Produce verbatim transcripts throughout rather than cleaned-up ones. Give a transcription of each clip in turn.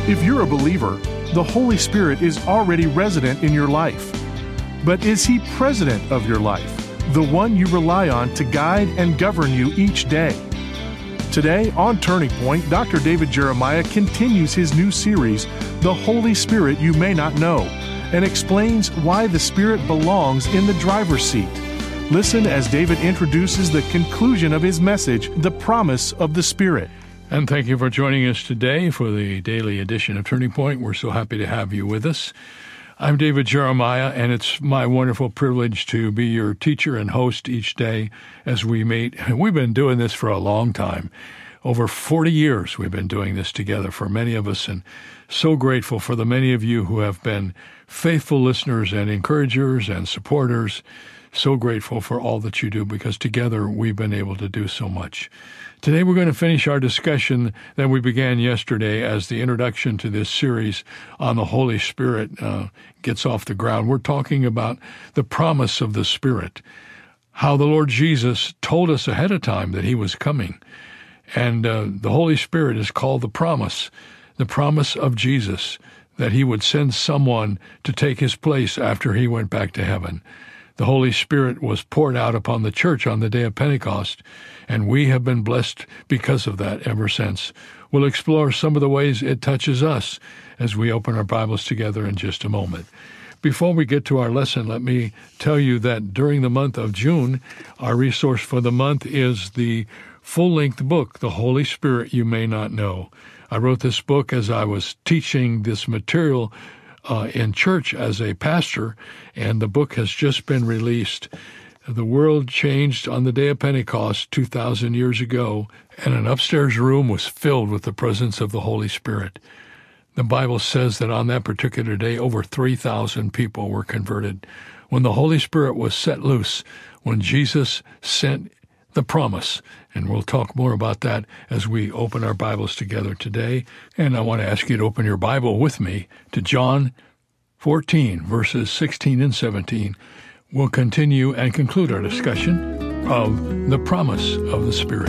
If you're a believer, the Holy Spirit is already resident in your life. But is He president of your life, the one you rely on to guide and govern you each day? Today, on Turning Point, Doctor David Jeremiah continues his new series, The Holy Spirit You May Not Know, and explains why the Spirit belongs in the driver's seat. Listen as David introduces the conclusion of his message, The Promise of the Spirit. And thank you for joining us today for the daily edition of Turning Point. We're so happy to have you with us. I'm David Jeremiah, and it's my wonderful privilege to be your teacher and host each day as we meet. We've been doing this for a long time. Over forty years we've been doing this together for many of us, and so grateful for the many of you who have been faithful listeners and encouragers and supporters. So grateful for all that you do, because together we've been able to do so much. Today we're going to finish our discussion that we began yesterday as the introduction to this series on the Holy Spirit uh, gets off the ground. We're talking about the promise of the Spirit, how the Lord Jesus told us ahead of time that He was coming. And uh, the Holy Spirit is called the promise, the promise of Jesus, that He would send someone to take His place after He went back to heaven. The Holy Spirit was poured out upon the church on the day of Pentecost, and we have been blessed because of that ever since. We'll explore some of the ways it touches us as we open our Bibles together in just a moment. Before we get to our lesson, let me tell you that during the month of June, our resource for the month is the full-length book, The Holy Spirit You May Not Know. I wrote this book as I was teaching this material Uh, in church as a pastor, and the book has just been released. The world changed on the day of Pentecost two thousand years ago, and an upstairs room was filled with the presence of the Holy Spirit. The Bible says that on that particular day, over three thousand people were converted. When the Holy Spirit was set loose, when Jesus sent the promise, and we'll talk more about that as we open our Bibles together today. And I want to ask you to open your Bible with me to John fourteen, verses sixteen and seventeen. We'll continue and conclude our discussion of the promise of the Spirit.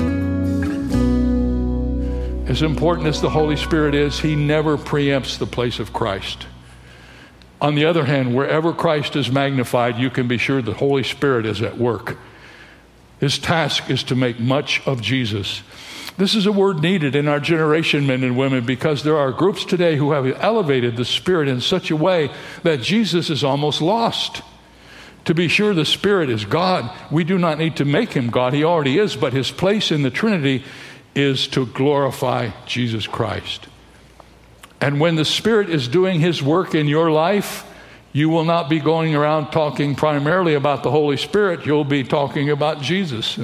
As important as the Holy Spirit is, He never preempts the place of Christ. On the other hand, wherever Christ is magnified, you can be sure the Holy Spirit is at work. His task is to make much of Jesus. This is a word needed in our generation, men and women, because there are groups today who have elevated the Spirit in such a way that Jesus is almost lost. To be sure, the Spirit is God. We do not need to make Him God. He already is, but His place in the Trinity is to glorify Jesus Christ. And when the Spirit is doing His work in your life, you will not be going around talking primarily about the Holy Spirit. You'll be talking about Jesus.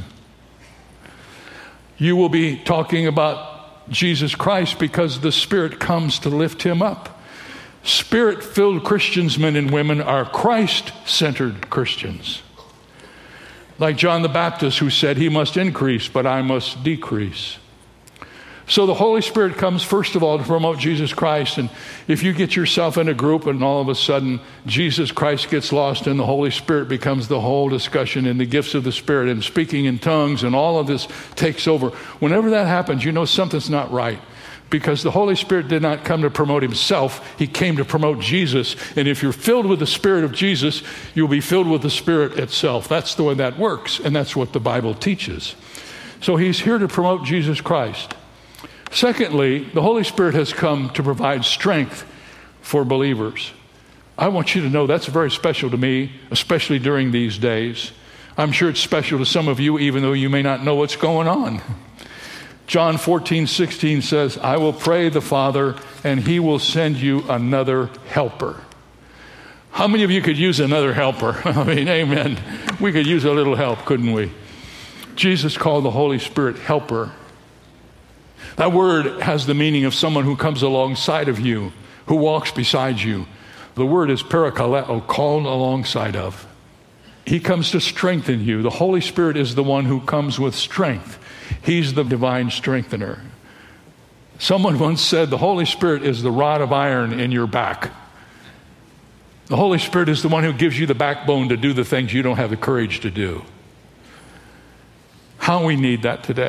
You will be talking about Jesus Christ because the Spirit comes to lift Him up. Spirit-filled Christians, men and women, are Christ-centered Christians. Like John the Baptist, who said, He must increase, but I must decrease. So the Holy Spirit comes, first of all, to promote Jesus Christ. And if you get yourself in a group and all of a sudden Jesus Christ gets lost and the Holy Spirit becomes the whole discussion, and the gifts of the Spirit and speaking in tongues and all of this takes over, whenever that happens, you know something's not right. Because the Holy Spirit did not come to promote Himself. He came to promote Jesus. And if you're filled with the Spirit of Jesus, you'll be filled with the Spirit itself. That's the way that works. And that's what the Bible teaches. So He's here to promote Jesus Christ. Secondly, the Holy Spirit has come to provide strength for believers. I want you to know that's very special to me, especially during these days. I'm sure it's special to some of you, even though you may not know what's going on. John fourteen sixteen says, I will pray the Father, and He will send you another helper. How many of you could use another helper? I mean, amen. We could use a little help, couldn't we? Jesus called the Holy Spirit helper. That word has the meaning of someone who comes alongside of you, who walks beside you. The word is parakaleo, called alongside of. He comes to strengthen you. The Holy Spirit is the one who comes with strength. He's the divine strengthener. Someone once said the Holy Spirit is the rod of iron in your back. The Holy Spirit is the one who gives you the backbone to do the things you don't have the courage to do. How we need that today.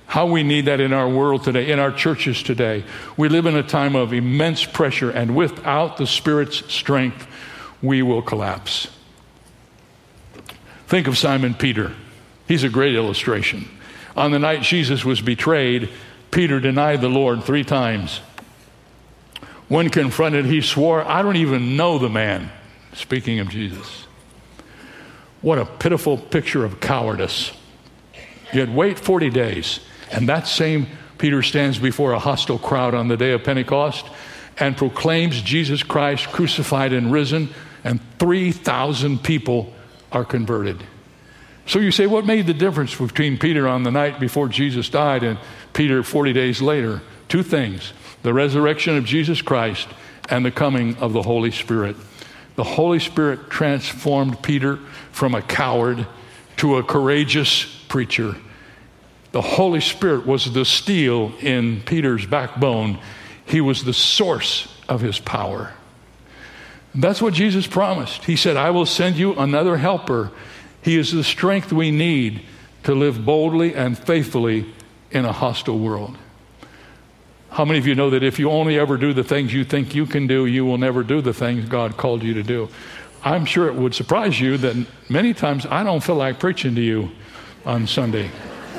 How we need that in our world today, in our churches today. We live in a time of immense pressure, and without the Spirit's strength, we will collapse. Think of Simon Peter. He's a great illustration. On the night Jesus was betrayed, Peter denied the Lord three times. When confronted, he swore, "I don't even know the man," speaking of Jesus. What a pitiful picture of cowardice. Yet wait forty days, and that same Peter stands before a hostile crowd on the day of Pentecost and proclaims Jesus Christ crucified and risen, and three thousand people are converted. So you say, what made the difference between Peter on the night before Jesus died and Peter forty days later? Two things: the resurrection of Jesus Christ and the coming of the Holy Spirit. The Holy Spirit transformed Peter from a coward to a courageous preacher. The Holy Spirit was the steel in Peter's backbone. He was the source of his power. That's what Jesus promised. He said, "I will send you another helper." He is the strength we need to live boldly and faithfully in a hostile world. How many of you know that if you only ever do the things you think you can do, you will never do the things God called you to do? I'm sure it would surprise you that many times I don't feel like preaching to you on Sunday.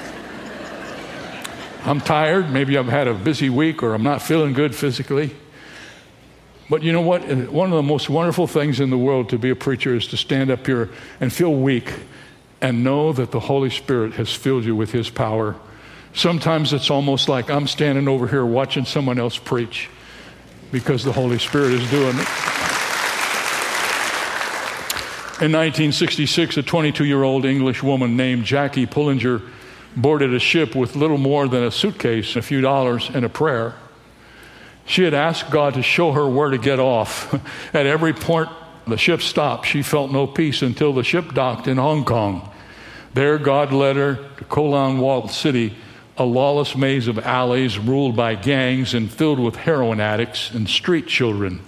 I'm tired. Maybe I've had a busy week, or I'm not feeling good physically. But you know what? One of the most wonderful things in the world to be a preacher is to stand up here and feel weak and know that the Holy Spirit has filled you with His power. Sometimes it's almost like I'm standing over here watching someone else preach because the Holy Spirit is doing it. In nineteen sixty-six, a twenty-two-year-old English woman named Jackie Pullinger boarded a ship with little more than a suitcase, a few dollars, and a prayer. She had asked God to show her where to get off. At every port the ship stopped, she felt no peace until the ship docked in Hong Kong. There God led her to Kowloon Walled City, a lawless maze of alleys ruled by gangs and filled with heroin addicts and street children.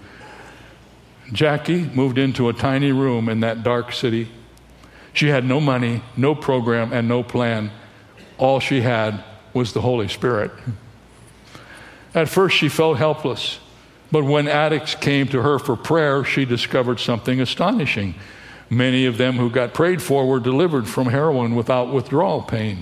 Jackie moved into a tiny room in that dark city. She had no money, no program, and no plan. All she had was the Holy Spirit. At first, she felt helpless, but when addicts came to her for prayer, she discovered something astonishing. Many of them who got prayed for were delivered from heroin without withdrawal pain.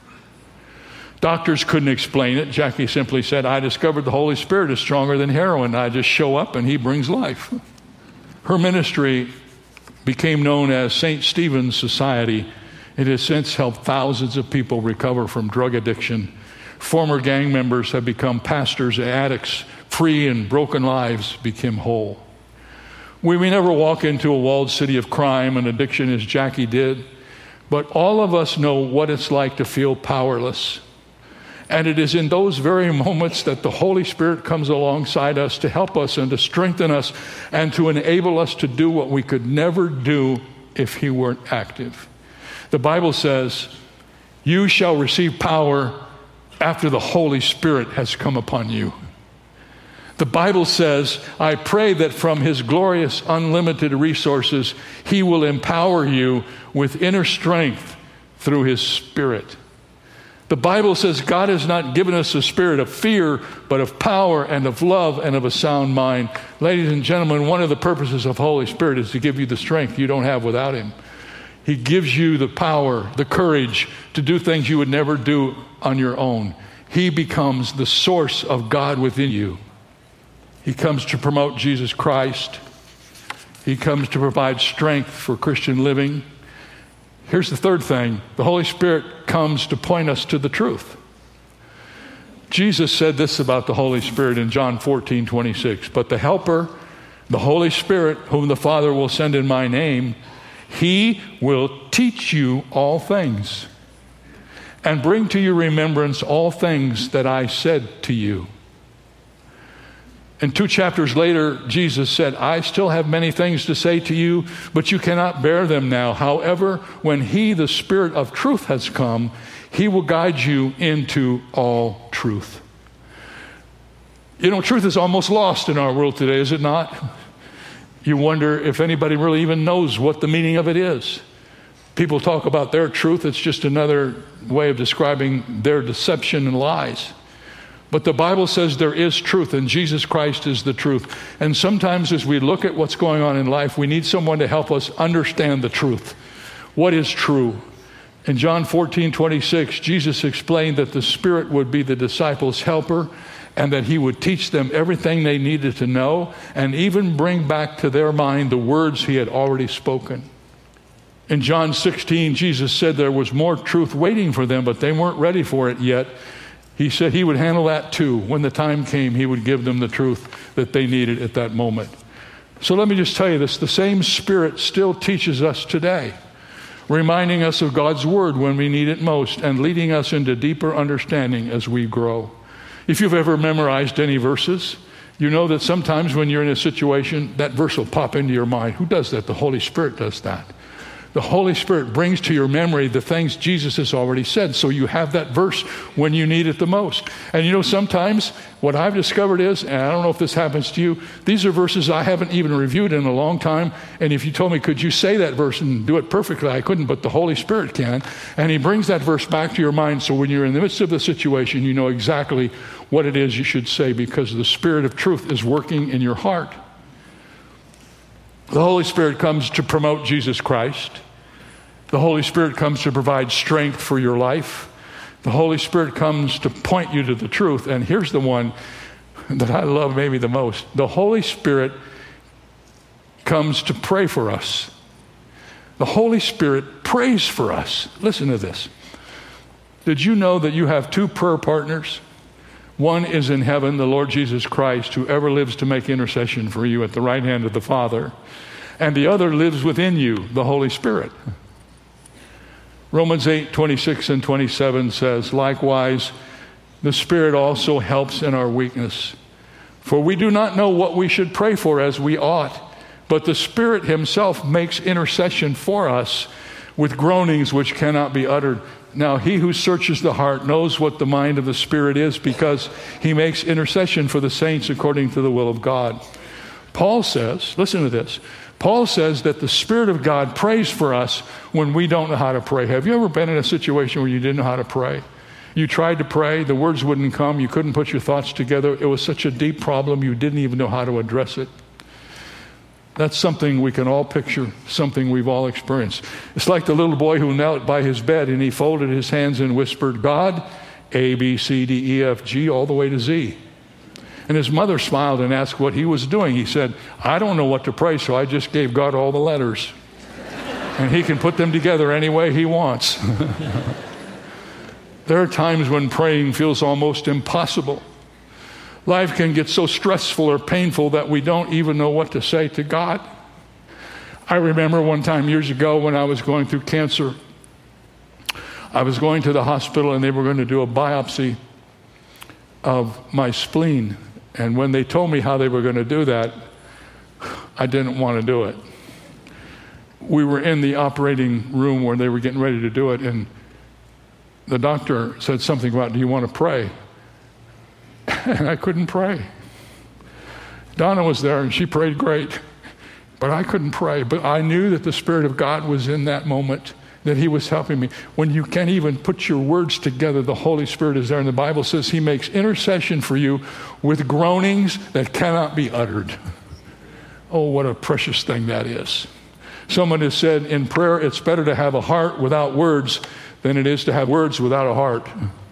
Doctors couldn't explain it. Jackie simply said, "I discovered the Holy Spirit is stronger than heroin. I just show up and He brings life." Her ministry became known as Saint Stephen's Society. It has since helped thousands of people recover from drug addiction. Former gang members have become pastors, addicts, free and broken lives became whole. We may never walk into a walled city of crime and addiction as Jackie did, but all of us know what it's like to feel powerless. And it is in those very moments that the Holy Spirit comes alongside us to help us and to strengthen us and to enable us to do what we could never do if He weren't active. The Bible says, "You shall receive power after the Holy Spirit has come upon you." The Bible says, "I pray that from His glorious, unlimited resources, He will empower you with inner strength through His Spirit." The Bible says God has not given us a spirit of fear, but of power and of love and of a sound mind. Ladies and gentlemen, one of the purposes of Holy Spirit is to give you the strength you don't have without Him. He gives you the power, the courage to do things you would never do on your own. He becomes the source of God within you. He comes to promote Jesus Christ. He comes to provide strength for Christian living. Here's the third thing. The Holy Spirit comes to point us to the truth. Jesus said this about the Holy Spirit in John fourteen twenty-six. "But the Helper, the Holy Spirit, whom the Father will send in my name, He will teach you all things and bring to your remembrance all things that I said to you." And two chapters later, Jesus said, "I still have many things to say to you, but you cannot bear them now. However, when He, the Spirit of truth, has come, He will guide you into all truth." You know, truth is almost lost in our world today, is it not? You wonder if anybody really even knows what the meaning of it is. People talk about their truth. It's just another way of describing their deception and lies. But the Bible says there is truth, and Jesus Christ is the truth. And sometimes as we look at what's going on in life, we need someone to help us understand the truth. What is true? In John fourteen twenty-six, Jesus explained that the Spirit would be the disciples' helper, and that he would teach them everything they needed to know, and even bring back to their mind the words he had already spoken. In John sixteen, Jesus said there was more truth waiting for them, but they weren't ready for it yet. He said he would handle that too. When the time came, he would give them the truth that they needed at that moment. So let me just tell you this. The same Spirit still teaches us today, reminding us of God's Word when we need it most, and leading us into deeper understanding as we grow. If you've ever memorized any verses, you know that sometimes when you're in a situation, that verse will pop into your mind. Who does that? The Holy Spirit does that. The Holy Spirit brings to your memory the things Jesus has already said, so you have that verse when you need it the most. And you know, sometimes what I've discovered is, and I don't know if this happens to you, these are verses I haven't even reviewed in a long time, and if you told me, could you say that verse and do it perfectly, I couldn't, but the Holy Spirit can, and he brings that verse back to your mind, so when you're in the midst of the situation, you know exactly what it is you should say, because the Spirit of truth is working in your heart. The Holy Spirit comes to promote Jesus Christ. The Holy Spirit comes to provide strength for your life. The Holy Spirit comes to point you to the truth. And here's the one that I love maybe the most. The Holy Spirit comes to pray for us. The Holy Spirit prays for us. Listen to this. Did you know that you have two prayer partners? One is in heaven, the Lord Jesus Christ, who ever lives to make intercession for you at the right hand of the Father. And the other lives within you, the Holy Spirit. Romans eight, twenty-six and twenty-seven says, likewise, the Spirit also helps in our weakness. For we do not know what we should pray for as we ought, but the Spirit himself makes intercession for us with groanings which cannot be uttered. Now, he who searches the heart knows what the mind of the Spirit is, because he makes intercession for the saints according to the will of God. Paul says, listen to this, Paul says that the Spirit of God prays for us when we don't know how to pray. Have you ever been in a situation where you didn't know how to pray? You tried to pray, the words wouldn't come, you couldn't put your thoughts together. It was such a deep problem, you didn't even know how to address it. That's something we can all picture, something we've all experienced. It's like the little boy who knelt by his bed and he folded his hands and whispered, God, A, B, C, D, E, F, G, all the way to Z. And his mother smiled and asked what he was doing. He said, I don't know what to pray, so I just gave God all the letters. And he can put them together any way he wants. There are times when praying feels almost impossible. Life can get so stressful or painful that we don't even know what to say to God. I remember one time years ago when I was going through cancer, I was going to the hospital and they were going to do a biopsy of my spleen. And when they told me how they were going to do that, I didn't want to do it. We were in the operating room where they were getting ready to do it, and the doctor said something about, do you want to pray? And I couldn't pray. Donna was there and she prayed great, but I couldn't pray. But I knew that the Spirit of God was in that moment, that he was helping me. When you can't even put your words together, the Holy Spirit is there. And the Bible says he makes intercession for you with groanings that cannot be uttered. Oh, what a precious thing that is. Someone has said in prayer, it's better to have a heart without words than it is to have words without a heart.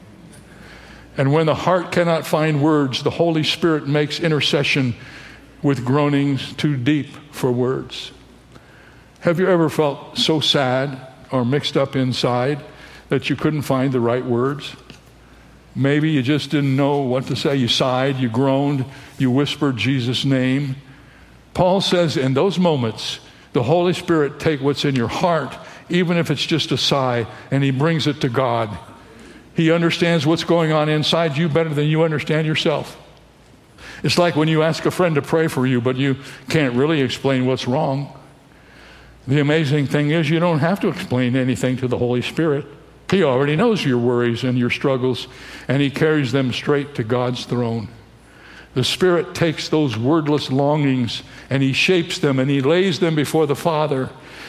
And when the heart cannot find words, the Holy Spirit makes intercession with groanings too deep for words. Have you ever felt so sad or mixed up inside that you couldn't find the right words? Maybe you just didn't know what to say. You sighed, you groaned, you whispered Jesus' name. Paul says in those moments, the Holy Spirit takes what's in your heart, even if it's just a sigh, and he brings it to God. He understands what's going on inside you better than you understand yourself. It's like when you ask a friend to pray for you, but you can't really explain what's wrong. The amazing thing is you don't have to explain anything to the Holy Spirit. He already knows your worries and your struggles, and he carries them straight to God's throne. The Spirit takes those wordless longings and he shapes them and he lays them before the Father.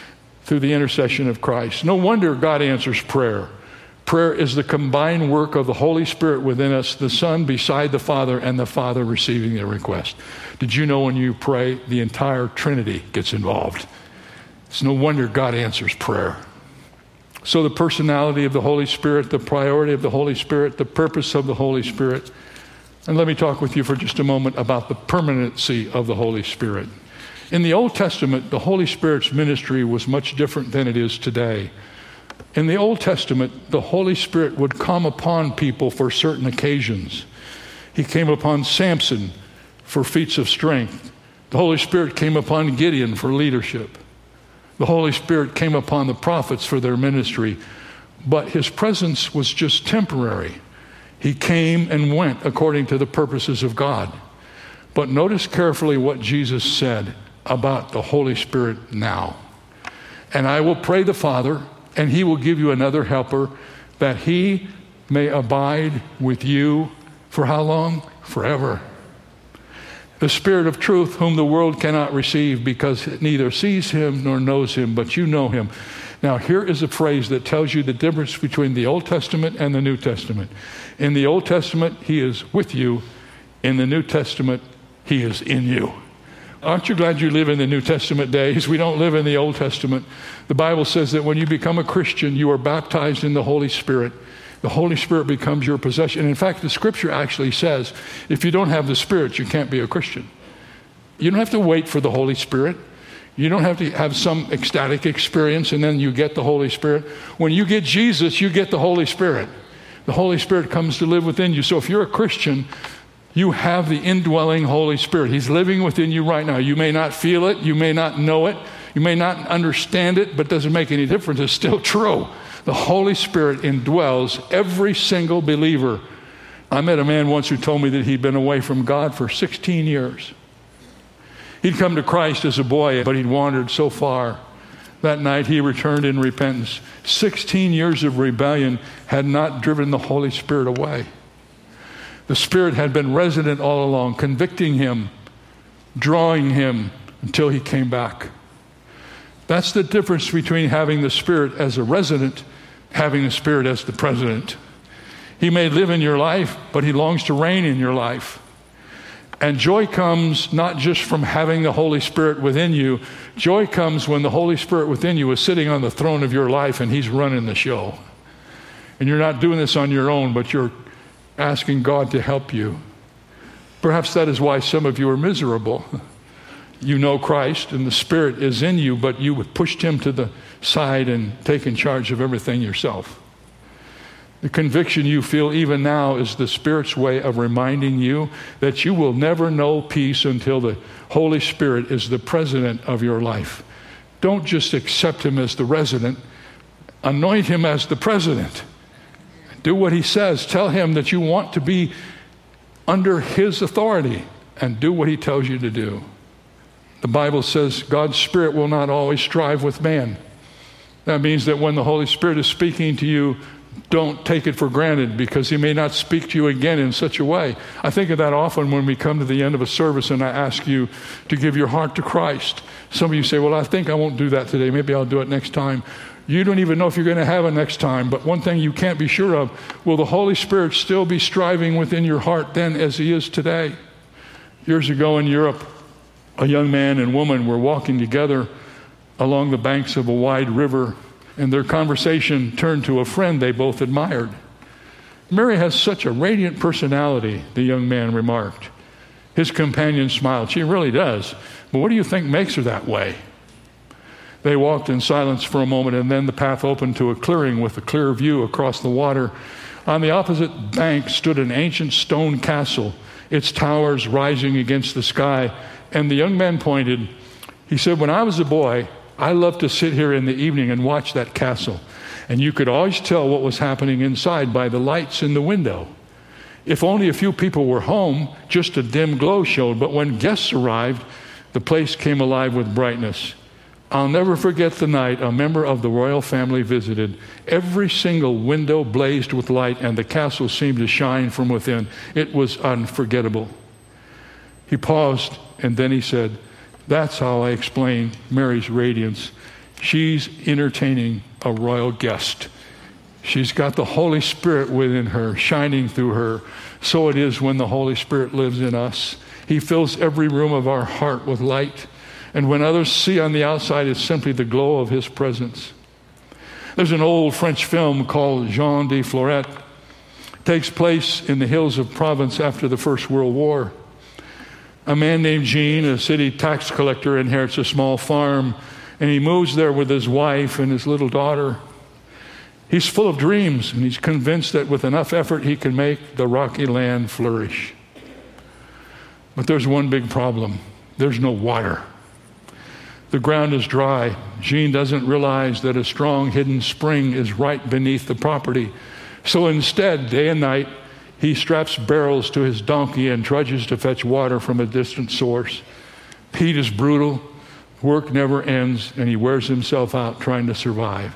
through the intercession of Christ. No wonder God answers prayer. Prayer is the combined work of the Holy Spirit within us, the Son beside the Father, and the Father receiving the request. Did you know when you pray, the entire Trinity gets involved? It's no wonder God answers prayer. So the personality of the Holy Spirit, the priority of the Holy Spirit, the purpose of the Holy Spirit. And let me talk with you for just a moment about the permanency of the Holy Spirit. In the Old Testament, the Holy Spirit's ministry was much different than it is today. In the Old Testament, the Holy Spirit would come upon people for certain occasions. He came upon Samson for feats of strength. The Holy Spirit came upon Gideon for leadership. The Holy Spirit came upon the prophets for their ministry. But his presence was just temporary. He came and went according to the purposes of God. But notice carefully what Jesus said about the Holy Spirit now. And I will pray the Father, and he will give you another helper, that he may abide with you for how long? Forever. The Spirit of truth, whom the world cannot receive because it neither sees him nor knows him, but you know him. Now, here is a phrase that tells you the difference between the Old Testament and the New Testament. In the Old Testament, he is with you. In the New Testament, he is in you. Aren't you glad you live in the New Testament days? We don't live in the Old Testament. The Bible says that when you become a Christian, you are baptized in the Holy Spirit. The Holy Spirit becomes your possession. In fact, the Scripture actually says, if you don't have the Spirit, you can't be a Christian. You don't have to wait for the Holy Spirit. You don't have to have some ecstatic experience and then you get the Holy Spirit. When you get Jesus, you get the Holy Spirit. The Holy Spirit comes to live within you. So if you're a Christian, you have the indwelling Holy Spirit. He's living within you right now. You may not feel it. You may not know it. You may not understand it, but it doesn't make any difference. It's still true. The Holy Spirit indwells every single believer. I met a man once who told me that he'd been away from God for sixteen years. He'd come to Christ as a boy, but he'd wandered so far. That night he returned in repentance. sixteen years of rebellion had not driven the Holy Spirit away. The Spirit had been resident all along, convicting him, drawing him until he came back. That's the difference between having the Spirit as a resident, having the Spirit as the president. He may live in your life, but he longs to reign in your life. And joy comes not just from having the Holy Spirit within you. Joy comes when the Holy Spirit within you is sitting on the throne of your life and he's running the show. And you're not doing this on your own, but you're asking God to help you. Perhaps that is why some of you are miserable. You know Christ and the Spirit is in you, but you pushed him to the side and taken charge of everything yourself. The conviction you feel even now is the Spirit's way of reminding you that you will never know peace until the Holy Spirit is the president of your life. Don't just accept him as the resident. Anoint him as the president. Do what he says. Tell him that you want to be under his authority and do what he tells you to do. The Bible says God's Spirit will not always strive with man. That means that when the Holy Spirit is speaking to you, don't take it for granted because he may not speak to you again in such a way. I think of that often when we come to the end of a service and I ask you to give your heart to Christ. Some of you say, well, I think I won't do that today. Maybe I'll do it next time. You don't even know if you're going to have a next time. But one thing you can't be sure of, will the Holy Spirit still be striving within your heart then as he is today? Years ago in Europe, a young man and woman were walking together along the banks of a wide river, and their conversation turned to a friend they both admired. Mary has such a radiant personality, the young man remarked. His companion smiled. She really does. But what do you think makes her that way? They walked in silence for a moment, and then the path opened to a clearing with a clear view across the water. On the opposite bank stood an ancient stone castle, its towers rising against the sky. And the young man pointed. He said, when I was a boy, I loved to sit here in the evening and watch that castle. And you could always tell what was happening inside by the lights in the window. If only a few people were home, just a dim glow showed. But when guests arrived, the place came alive with brightness. I'll never forget the night a member of the royal family visited. Every single window blazed with light, and the castle seemed to shine from within. It was unforgettable. He paused, and then he said, that's how I explain Mary's radiance. She's entertaining a royal guest. She's got the Holy Spirit within her, shining through her. So it is when the Holy Spirit lives in us. He fills every room of our heart with light. And when others see on the outside, it's simply the glow of his presence. There's an old French film called Jean de Florette. It takes place in the hills of Provence after the First World War. A man named Jean, a city tax collector, inherits a small farm, and he moves there with his wife and his little daughter. He's full of dreams, and he's convinced that with enough effort he can make the rocky land flourish. But there's one big problem. There's no water. The ground is dry. Jean doesn't realize that a strong hidden spring is right beneath the property. So instead, day and night, he straps barrels to his donkey and trudges to fetch water from a distant source. Heat is brutal, work never ends, and he wears himself out trying to survive.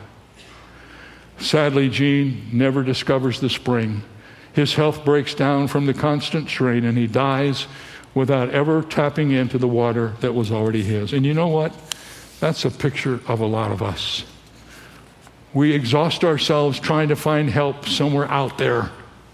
Sadly, Jean never discovers the spring. His health breaks down from the constant strain, and he dies without ever tapping into the water that was already his. And you know what? That's a picture of a lot of us. We exhaust ourselves trying to find help somewhere out there.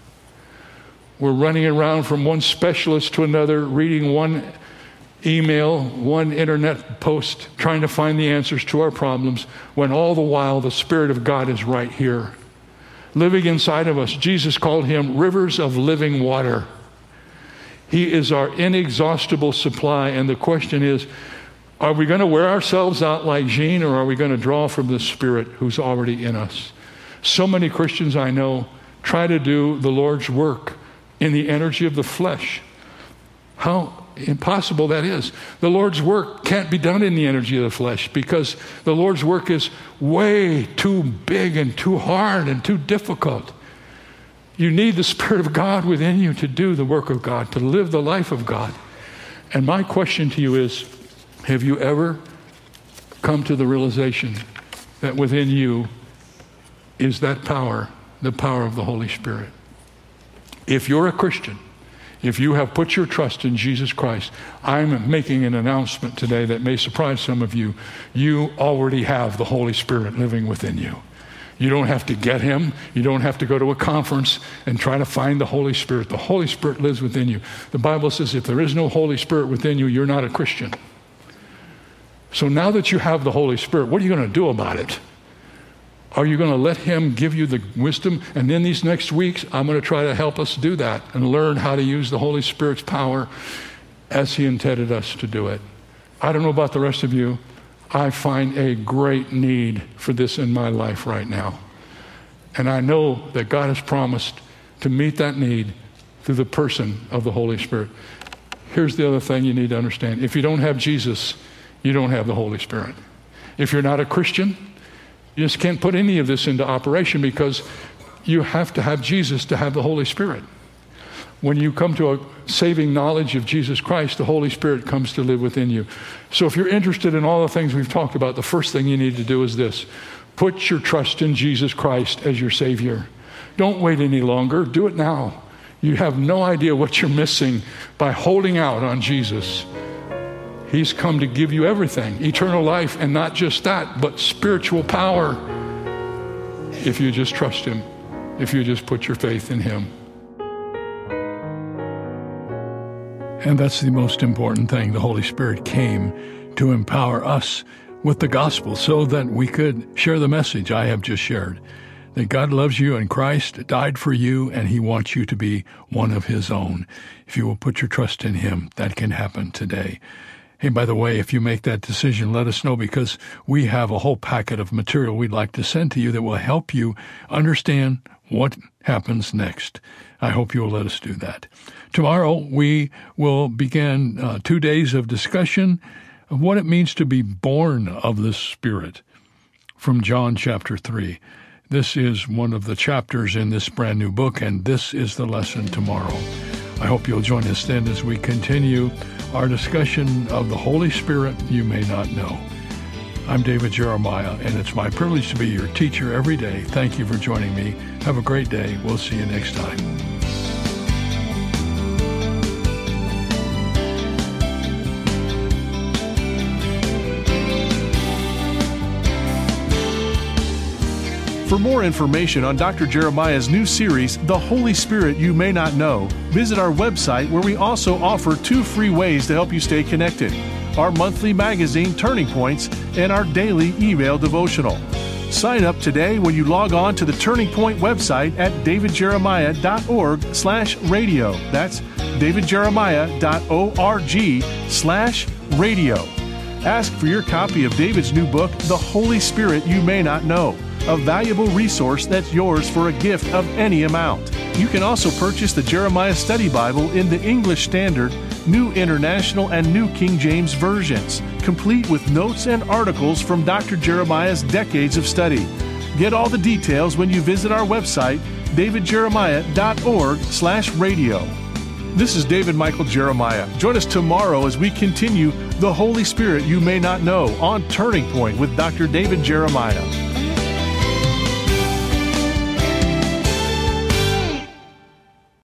We're running around from one specialist to another, reading one email, one internet post, trying to find the answers to our problems, when all the while the Spirit of God is right here, living inside of us. Jesus called him rivers of living water. He is our inexhaustible supply, and the question is, are we going to wear ourselves out like Jean, or are we going to draw from the Spirit who's already in us? So many Christians I know try to do the Lord's work in the energy of the flesh. How impossible that is. The Lord's work can't be done in the energy of the flesh, because the Lord's work is way too big and too hard and too difficult. You need the Spirit of God within you to do the work of God, to live the life of God. And my question to you is, have you ever come to the realization that within you is that power, the power of the Holy Spirit? If you're a Christian, if you have put your trust in Jesus Christ, I'm making an announcement today that may surprise some of you. You already have the Holy Spirit living within you. You don't have to get him. You don't have to go to a conference and try to find the Holy Spirit. The Holy Spirit lives within you. The Bible says if there is no Holy Spirit within you, you're not a Christian. So now that you have the Holy Spirit, what are you going to do about it? Are you going to let him give you the wisdom? And in these next weeks, I'm going to try to help us do that and learn how to use the Holy Spirit's power as he intended us to do it. I don't know about the rest of you. I find a great need for this in my life right now. And I know that God has promised to meet that need through the person of the Holy Spirit. Here's the other thing you need to understand. If you don't have Jesus, you don't have the Holy Spirit. If you're not a Christian, you just can't put any of this into operation, because you have to have Jesus to have the Holy Spirit. When you come to a saving knowledge of Jesus Christ, the Holy Spirit comes to live within you. So if you're interested in all the things we've talked about, the first thing you need to do is this. Put your trust in Jesus Christ as your Savior. Don't wait any longer. Do it now. You have no idea what you're missing by holding out on Jesus. He's come to give you everything, eternal life, and not just that, but spiritual power, if you just trust him, if you just put your faith in him. And that's the most important thing. The Holy Spirit came to empower us with the gospel so that we could share the message I have just shared, that God loves you and Christ died for you, and he wants you to be one of his own. If you will put your trust in him, that can happen today. Hey, by the way, if you make that decision, let us know, because we have a whole packet of material we'd like to send to you that will help you understand what happens next. I hope you will let us do that. Tomorrow, we will begin uh, two days of discussion of what it means to be born of the Spirit from John chapter three. This is one of the chapters in this brand new book, and this is the lesson tomorrow. I hope you'll join us then as we continue our discussion of the Holy Spirit you may not know. I'm David Jeremiah, and it's my privilege to be your teacher every day. Thank you for joining me. Have a great day. We'll see you next time. For more information on Doctor Jeremiah's new series, The Holy Spirit You May Not Know, visit our website where we also offer two free ways to help you stay connected: our monthly magazine, Turning Points, and our daily email devotional. Sign up today when you log on to the Turning Point website at davidjeremiah.org slash radio. That's davidjeremiah.org slash radio. Ask for your copy of David's new book, The Holy Spirit You May Not Know, a valuable resource that's yours for a gift of any amount. You can also purchase the Jeremiah Study Bible in the English Standard, New International, and New King James versions, complete with notes and articles from Doctor Jeremiah's decades of study. Get all the details when you visit our website, davidjeremiah.org slash radio. This is David Michael Jeremiah. Join us tomorrow as we continue The Holy Spirit You May Not Know on Turning Point with Doctor David Jeremiah.